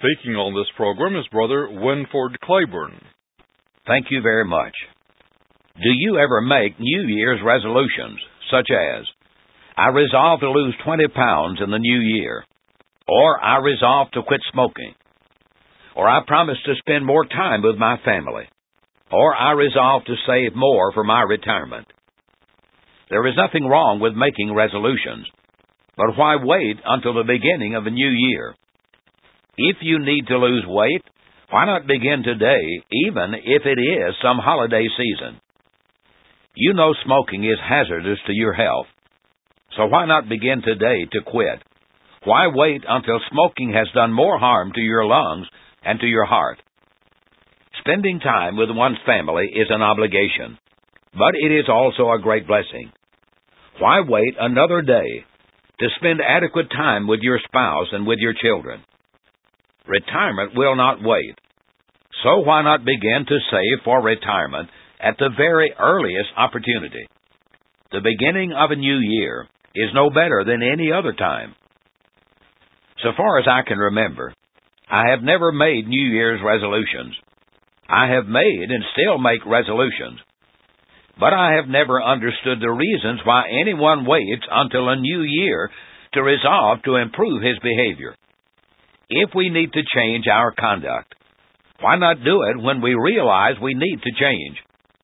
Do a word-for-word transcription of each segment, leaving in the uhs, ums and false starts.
speaking on this program is Brother Winford Claiborne. Thank you very much. Do you ever make New Year's resolutions, such as, I resolve to lose twenty pounds in the new year, or I resolve to quit smoking, or I promise to spend more time with my family, or I resolve to save more for my retirement? There is nothing wrong with making resolutions, but why wait until the beginning of a new year? If you need to lose weight, why not begin today, even if it is some holiday season? You know smoking is hazardous to your health, so why not begin today to quit? Why wait until smoking has done more harm to your lungs and to your heart? Spending time with one's family is an obligation, but it is also a great blessing. Why wait another day to spend adequate time with your spouse and with your children? Retirement will not wait, so why not begin to save for retirement at the very earliest opportunity? The beginning of a new year is no better than any other time. So far as I can remember, I have never made New Year's resolutions. I have made and still make resolutions, but I have never understood the reasons why anyone waits until a new year to resolve to improve his behavior. If we need to change our conduct, why not do it when we realize we need to change?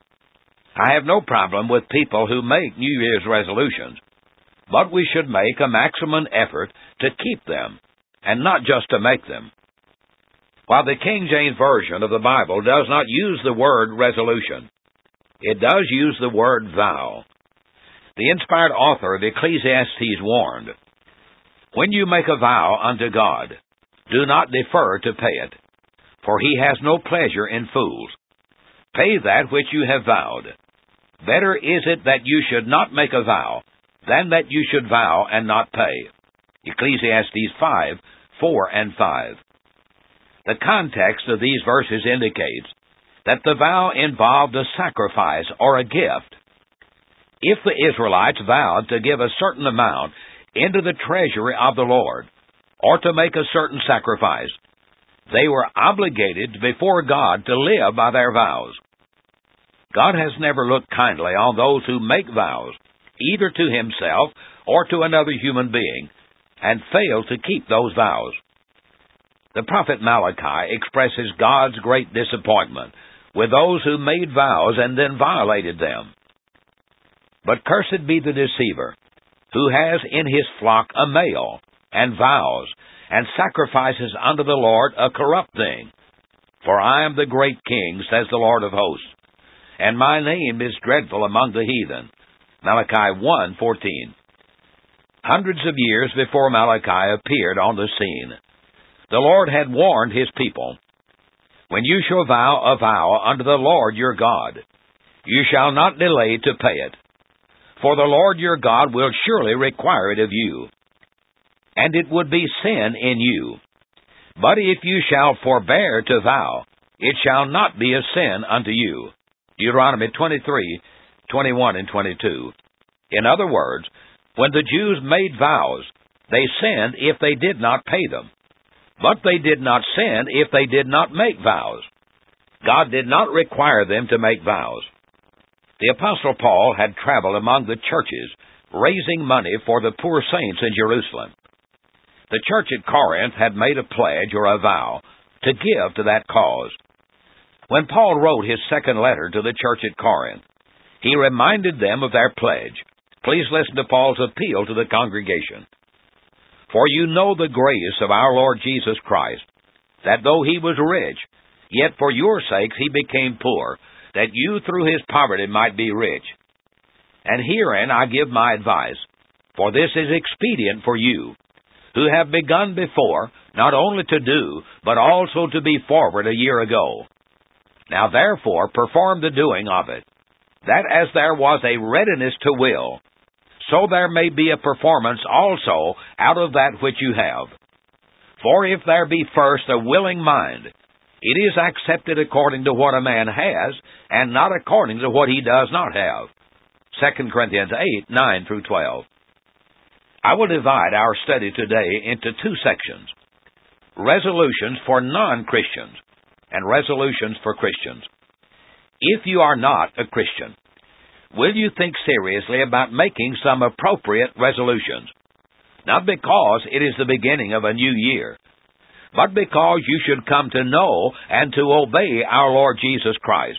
I have no problem with people who make New Year's resolutions, but we should make a maximum effort to keep them, and not just to make them. While the King James Version of the Bible does not use the word resolution, it does use the word vow. The inspired author of Ecclesiastes warned, when you make a vow unto God, do not defer to pay it, for he has no pleasure in fools. Pay that which you have vowed. Better is it that you should not make a vow, than that you should vow and not pay. Ecclesiastes five, four and five. The context of these verses indicates that the vow involved a sacrifice or a gift. If the Israelites vowed to give a certain amount into the treasury of the Lord, or to make a certain sacrifice, they were obligated before God to live by their vows. God has never looked kindly on those who make vows, either to himself or to another human being, and fail to keep those vows. The prophet Malachi expresses God's great disappointment with those who made vows and then violated them. But cursed be the deceiver, who has in his flock a male, and vows, and sacrifices unto the Lord a corrupt thing. For I am the great King, says the Lord of hosts, and my name is dreadful among the heathen. Malachi one fourteen. Hundreds of years before Malachi appeared on the scene, the Lord had warned his people, when you shall vow a vow unto the Lord your God, you shall not delay to pay it, for the Lord your God will surely require it of you, and it would be sin in you. But if you shall forbear to vow, it shall not be a sin unto you. Deuteronomy twenty-three, twenty-one and twenty-two. In other words, when the Jews made vows, they sinned if they did not pay them. But they did not sin if they did not make vows. God did not require them to make vows. The Apostle Paul had traveled among the churches, raising money for the poor saints in Jerusalem. The church at Corinth had made a pledge or a vow to give to that cause. When Paul wrote his second letter to the church at Corinth, he reminded them of their pledge. Please listen to Paul's appeal to the congregation. For you know the grace of our Lord Jesus Christ, that though he was rich, yet for your sakes he became poor, that you through his poverty might be rich. And herein I give my advice, for this is expedient for you, who have begun before, not only to do, but also to be forward a year ago. Now therefore perform the doing of it, that as there was a readiness to will, so there may be a performance also out of that which you have. For if there be first a willing mind, it is accepted according to what a man has, and not according to what he does not have. Second Corinthians eight, nine through twelve. I will divide our study today into two sections. resolutions for non-Christians, and resolutions for Christians. If you are not a Christian, will you think seriously about making some appropriate resolutions? Not because it is the beginning of a new year, but because you should come to know and to obey our Lord Jesus Christ.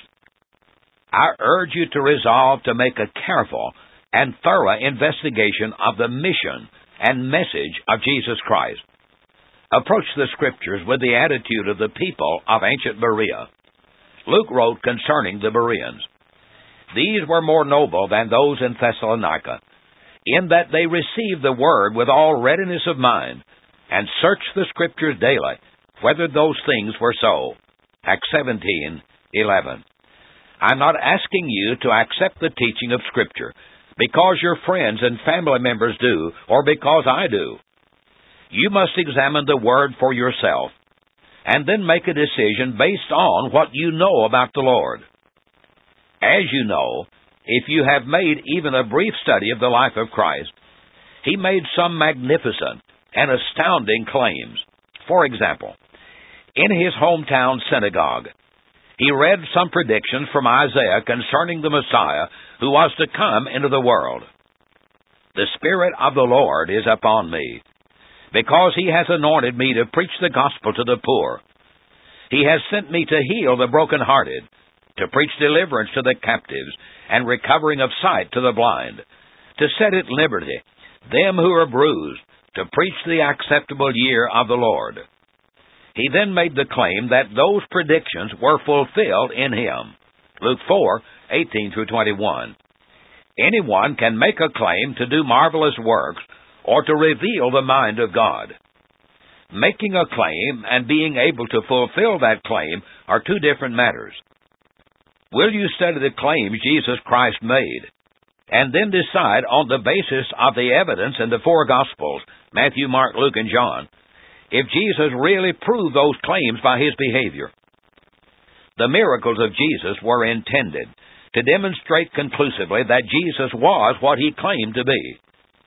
I urge you to resolve to make a careful and thorough investigation of the mission and message of Jesus Christ. Approach the Scriptures with the attitude of the people of ancient Berea. Luke wrote concerning the Bereans, "These were more noble than those in Thessalonica, in that they received the word with all readiness of mind, and searched the Scriptures daily, whether those things were so." Acts seventeen eleven. I'm not asking you to accept the teaching of Scripture because your friends and family members do, or because I do. You must examine the Word for yourself, and then make a decision based on what you know about the Lord. As you know, if you have made even a brief study of the life of Christ, He made some magnificent and astounding claims. For example, in His hometown synagogue, He read some predictions from Isaiah concerning the Messiah who was to come into the world. "The Spirit of the Lord is upon me, because He has anointed me to preach the gospel to the poor. He has sent me to heal the brokenhearted, to preach deliverance to the captives, and recovering of sight to the blind, to set at liberty them who are bruised, to preach the acceptable year of the Lord." He then made the claim that those predictions were fulfilled in Him. Luke four eighteen through twenty-one. Anyone can make a claim to do marvelous works or to reveal the mind of God. Making a claim and being able to fulfill that claim are two different matters. Will you study the claims Jesus Christ made, and then decide on the basis of the evidence in the four Gospels, Matthew, Mark, Luke, and John, if Jesus really proved those claims by His behavior? The miracles of Jesus were intended to demonstrate conclusively that Jesus was what He claimed to be.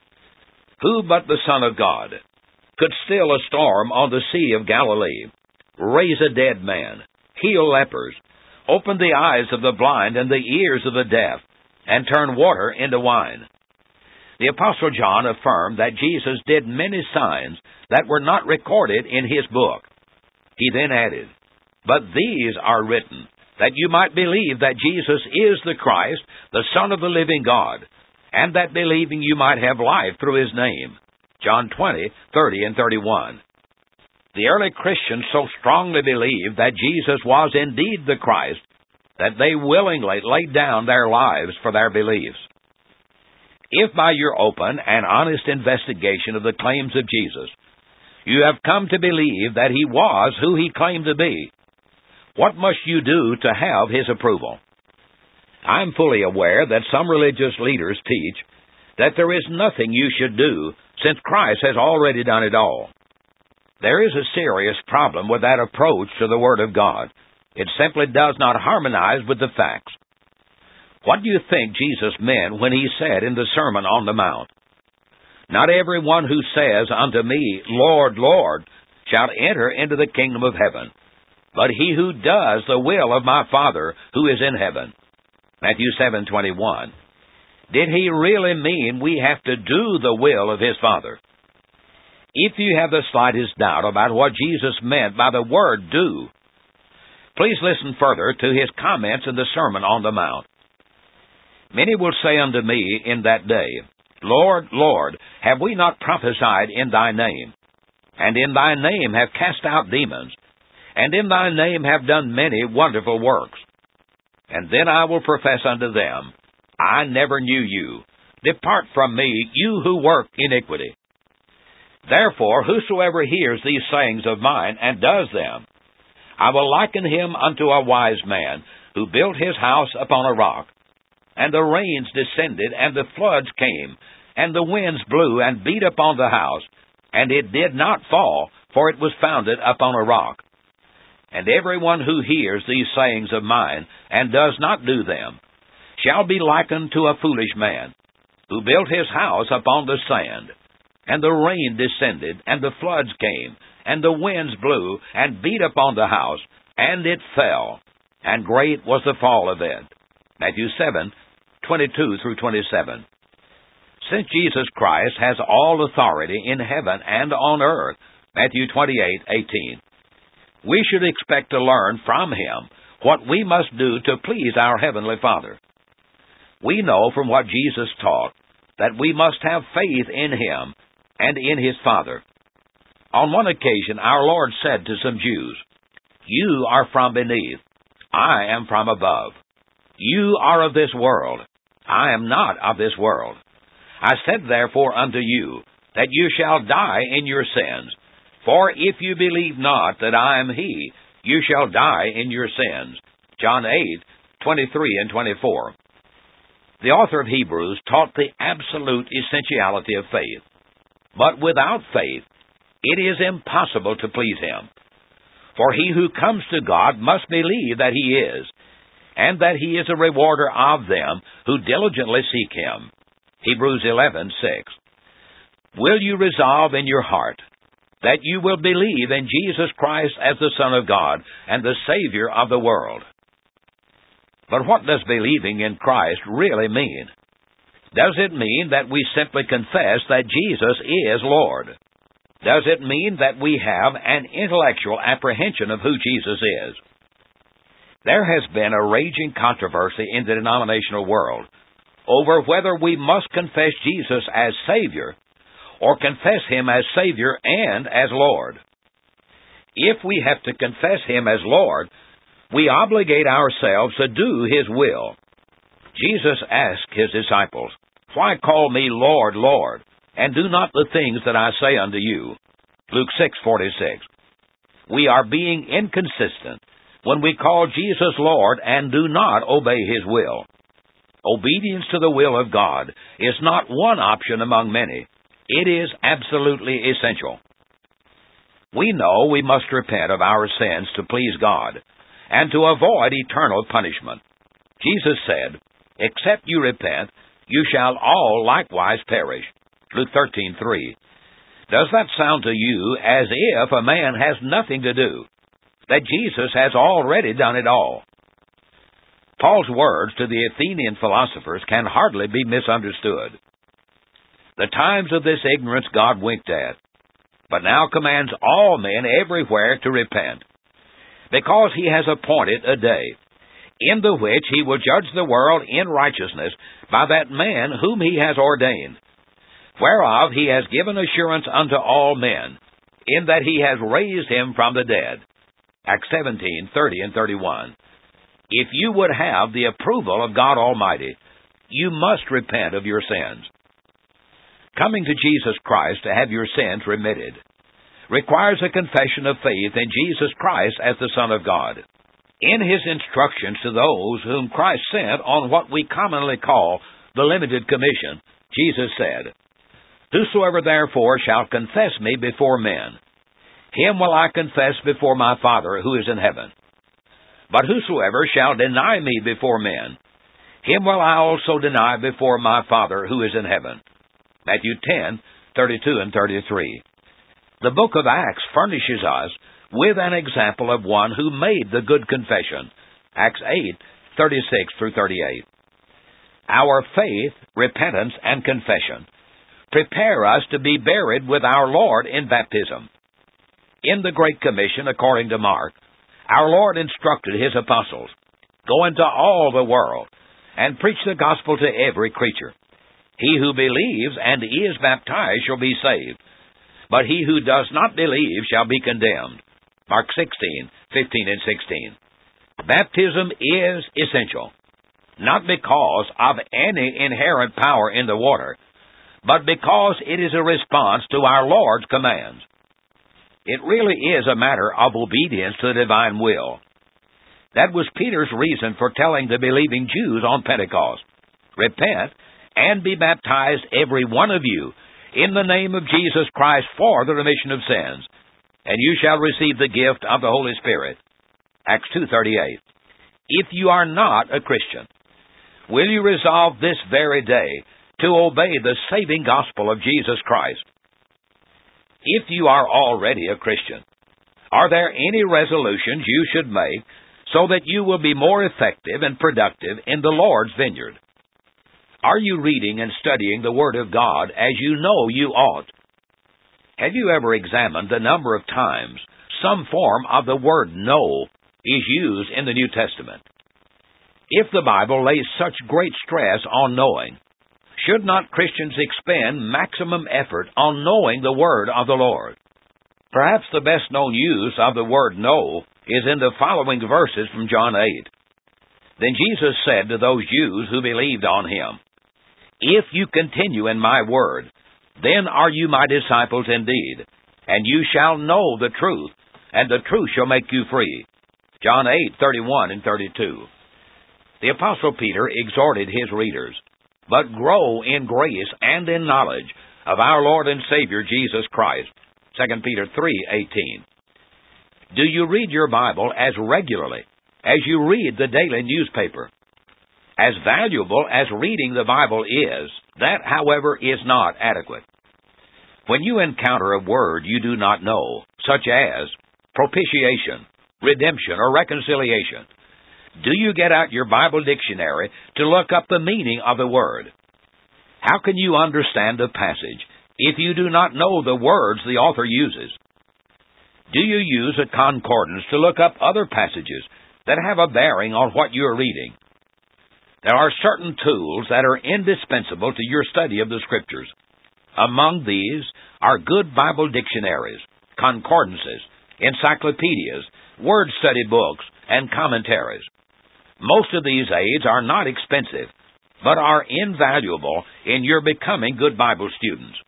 Who but the Son of God could still a storm on the Sea of Galilee, raise a dead man, heal lepers, open the eyes of the blind and the ears of the deaf, and turn water into wine? The Apostle John affirmed that Jesus did many signs that were not recorded in his book. He then added, "But these are written, that you might believe that Jesus is the Christ, the Son of the living God, and that believing you might have life through His name." John twenty, thirty, and thirty-one. The early Christians so strongly believed that Jesus was indeed the Christ that they willingly laid down their lives for their beliefs. If by your open and honest investigation of the claims of Jesus, you have come to believe that He was who He claimed to be, what must you do to have His approval? I am fully aware that some religious leaders teach that there is nothing you should do since Christ has already done it all. There is a serious problem with that approach to the Word of God. It simply does not harmonize with the facts. What do you think Jesus meant when He said in the Sermon on the Mount, "Not everyone who says unto me, Lord, Lord, shall enter into the kingdom of heaven, but he who does the will of my Father who is in heaven"? Matthew seven twenty-one. Did He really mean we have to do the will of His Father? If you have the slightest doubt about what Jesus meant by the word "do," please listen further to His comments in the Sermon on the Mount. "Many will say unto me in that day, Lord, Lord, have we not prophesied in Thy name? And in Thy name have cast out demons? And in Thy name have done many wonderful works? And then I will profess unto them, I never knew you. Depart from me, you who work iniquity. Therefore, whosoever hears these sayings of mine and does them, I will liken him unto a wise man who built his house upon a rock. And the rains descended, and the floods came, and the winds blew and beat upon the house, and it did not fall, for it was founded upon a rock. And everyone who hears these sayings of mine and does not do them shall be likened to a foolish man, who built his house upon the sand. And the rain descended, and the floods came, and the winds blew, and beat upon the house, and it fell, and great was the fall of it. Matthew seven, twenty-two through twenty-seven. Since Jesus Christ has all authority in heaven and on earth, Matthew twenty-eight, eighteen, we should expect to learn from Him what we must do to please our Heavenly Father. We know from what Jesus taught that we must have faith in Him and in His Father. On one occasion, our Lord said to some Jews, "You are from beneath, I am from above. You are of this world, I am not of this world. I said therefore unto you, that you shall die in your sins. For if you believe not that I am He, you shall die in your sins." John eight, twenty-three and twenty-four. The author of Hebrews taught the absolute essentiality of faith. But without faith, it is impossible to please Him. For he who comes to God must believe that He is, and that He is a rewarder of them who diligently seek Him. Hebrews eleven, six. Will you resolve in your heart that you will believe in Jesus Christ as the Son of God and the Savior of the world? But what does believing in Christ really mean? Does it mean that we simply confess that Jesus is Lord? Does it mean that we have an intellectual apprehension of who Jesus is? There has been a raging controversy in the denominational world over whether we must confess Jesus as Savior or confess Him as Savior and as Lord. If we have to confess Him as Lord, we obligate ourselves to do His will. Jesus asked His disciples, "Why call me Lord, Lord, and do not the things that I say unto you?" Luke six, forty-six. We are being inconsistent when we call Jesus Lord and do not obey His will. Obedience to the will of God is not one option among many. It is absolutely essential. We know we must repent of our sins to please God and to avoid eternal punishment. Jesus said, "Except you repent, you shall all likewise perish." Luke thirteen, three. Does that sound to you as if a man has nothing to do, that Jesus has already done it all? Paul's words to the Athenian philosophers can hardly be misunderstood. The times of this ignorance God winked at, but now commands all men everywhere to repent, because He has appointed a day, in the which He will judge the world in righteousness by that man whom He has ordained, whereof He has given assurance unto all men, in that He has raised Him from the dead. Acts seventeen, thirty and thirty-one. If you would have the approval of God Almighty, you must repent of your sins. Coming to Jesus Christ to have your sins remitted requires a confession of faith in Jesus Christ as the Son of God. In His instructions to those whom Christ sent on what we commonly call the limited commission, Jesus said, "Whosoever therefore shall confess me before men, him will I confess before my Father who is in heaven. But whosoever shall deny me before men, him will I also deny before my Father who is in heaven." Matthew ten, thirty-two and thirty-three. The book of Acts furnishes us with an example of one who made the good confession. Acts eight, thirty-six through thirty-eight. Our faith, repentance, and confession prepare us to be buried with our Lord in baptism. In the Great Commission, according to Mark, our Lord instructed His apostles, "Go into all the world and preach the gospel to every creature. He who believes and is baptized shall be saved, but he who does not believe shall be condemned." Mark sixteen, fifteen and sixteen. Baptism is essential, not because of any inherent power in the water, but because it is a response to our Lord's commands. It really is a matter of obedience to the divine will. That was Peter's reason for telling the believing Jews on Pentecost, "Repent and be baptized every one of you in the name of Jesus Christ for the remission of sins, and you shall receive the gift of the Holy Spirit." Acts two thirty-eight. If you are not a Christian, will you resolve this very day to obey the saving gospel of Jesus Christ? If you are already a Christian, are there any resolutions you should make so that you will be more effective and productive in the Lord's vineyard? Are you reading and studying the Word of God as you know you ought? Have you ever examined the number of times some form of the word know is used in the New Testament? If the Bible lays such great stress on knowing, should not Christians expend maximum effort on knowing the Word of the Lord? Perhaps the best-known use of the word know is in the following verses from John eight. Then Jesus said to those Jews who believed on him, "If you continue in my word, then are you my disciples indeed, and you shall know the truth, and the truth shall make you free." John eight, thirty-one and thirty-two. The Apostle Peter exhorted his readers, "But grow in grace and in knowledge of our Lord and Savior Jesus Christ." Second Peter three, eighteen. Do you read your Bible as regularly as you read the daily newspaper? As valuable as reading the Bible is, that, however, is not adequate. When you encounter a word you do not know, such as propitiation, redemption, or reconciliation, do you get out your Bible dictionary to look up the meaning of the word? How can you understand a passage if you do not know the words the author uses? Do you use a concordance to look up other passages that have a bearing on what you are reading? There are certain tools that are indispensable to your study of the Scriptures. Among these are good Bible dictionaries, concordances, encyclopedias, word study books, and commentaries. Most of these aids are not expensive, but are invaluable in your becoming good Bible students.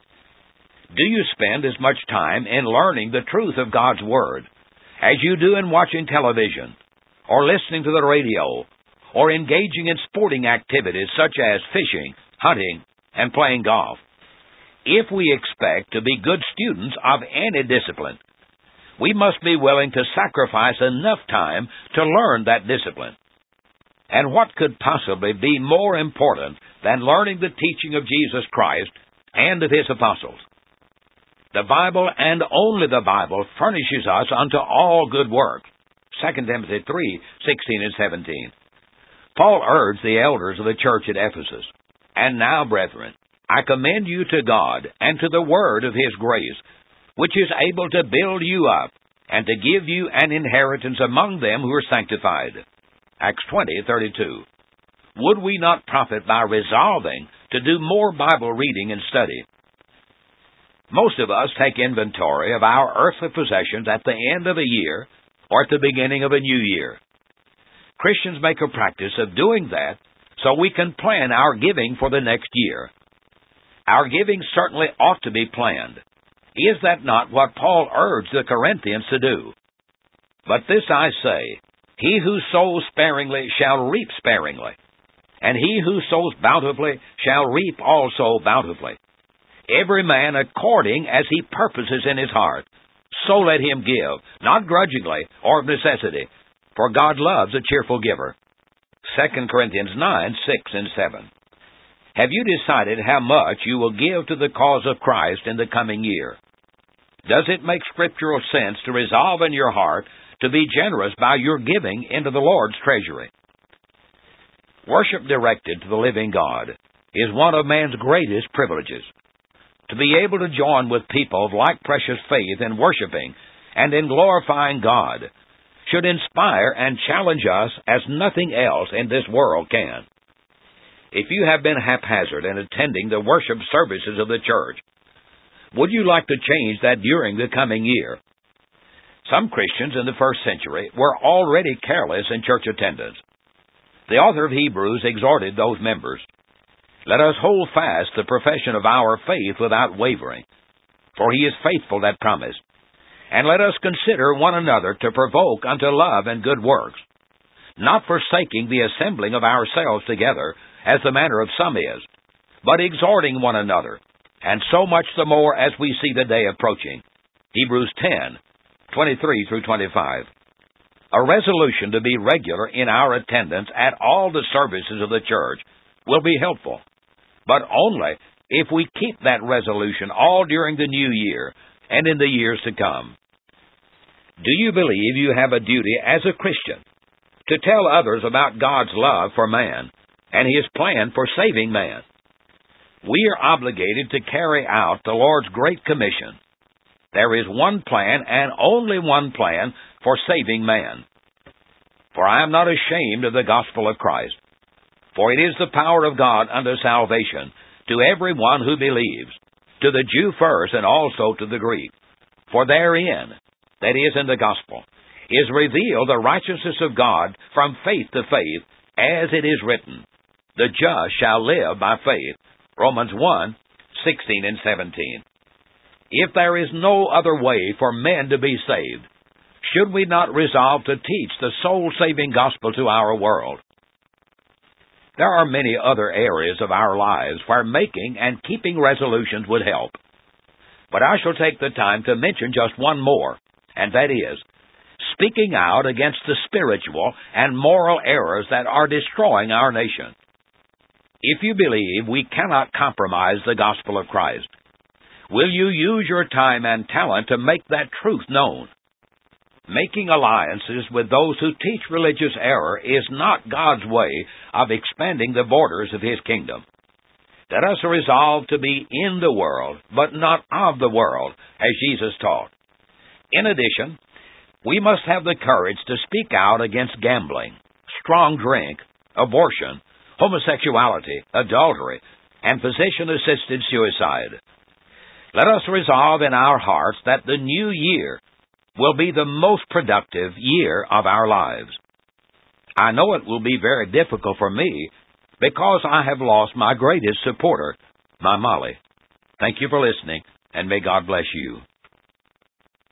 Do you spend as much time in learning the truth of God's Word as you do in watching television, or listening to the radio, or engaging in sporting activities such as fishing, hunting, and playing golf? If we expect to be good students of any discipline, we must be willing to sacrifice enough time to learn that discipline. And what could possibly be more important than learning the teaching of Jesus Christ and of His apostles? The Bible, and only the Bible, furnishes us unto all good works. Second Timothy three, sixteen and seventeen. Paul urged the elders of the church at Ephesus, "And now, brethren, I commend you to God and to the word of His grace, which is able to build you up and to give you an inheritance among them who are sanctified." Acts twenty, thirty-two. Would we not profit by resolving to do more Bible reading and study? Most of us take inventory of our earthly possessions at the end of a year or at the beginning of a new year. Christians make a practice of doing that so we can plan our giving for the next year. Our giving certainly ought to be planned. Is that not what Paul urged the Corinthians to do? But this I say, he who sows sparingly shall reap sparingly, and he who sows bountifully shall reap also bountifully. Every man according as he purposes in his heart, so let him give, not grudgingly or of necessity, for God loves a cheerful giver. Second Corinthians nine, six and seven. Have you decided how much you will give to the cause of Christ in the coming year? Does it make scriptural sense to resolve in your heart to be generous by your giving into the Lord's treasury? Worship directed to the living God is one of man's greatest privileges. To be able to join with people of like precious faith in worshiping and in glorifying God should inspire and challenge us as nothing else in this world can. If you have been haphazard in attending the worship services of the church, would you like to change that during the coming year? Some Christians in the first century were already careless in church attendance. The author of Hebrews exhorted those members, "Let us hold fast the profession of our faith without wavering, for He is faithful that promised. And let us consider one another to provoke unto love and good works, not forsaking the assembling of ourselves together, as the manner of some is, but exhorting one another, and so much the more as we see the day approaching." Hebrews ten, twenty-three through twenty-five. A resolution to be regular in our attendance at all the services of the church will be helpful, but only if we keep that resolution all during the new year and in the years to come. Do you believe you have a duty as a Christian to tell others about God's love for man and His plan for saving man? We are obligated to carry out the Lord's Great Commission. There is one plan and only one plan for saving man. For I am not ashamed of the gospel of Christ, for it is the power of God unto salvation to every one who believes, to the Jew first and also to the Greek. For therein, that is in the gospel, is revealed the righteousness of God from faith to faith, as it is written, the just shall live by faith. Romans one, sixteen and seventeen. If there is no other way for men to be saved, should we not resolve to teach the soul-saving gospel to our world? There are many other areas of our lives where making and keeping resolutions would help. But I shall take the time to mention just one more, and that is, speaking out against the spiritual and moral errors that are destroying our nation. If you believe we cannot compromise the gospel of Christ, will you use your time and talent to make that truth known? Making alliances with those who teach religious error is not God's way of expanding the borders of His kingdom. Let us resolve to be in the world, but not of the world, as Jesus taught. In addition, we must have the courage to speak out against gambling, strong drink, abortion, homosexuality, adultery, and physician-assisted suicide. Let us resolve in our hearts that the new year will be the most productive year of our lives. I know it will be very difficult for me because I have lost my greatest supporter, my Molly. Thank you for listening, and may God bless you.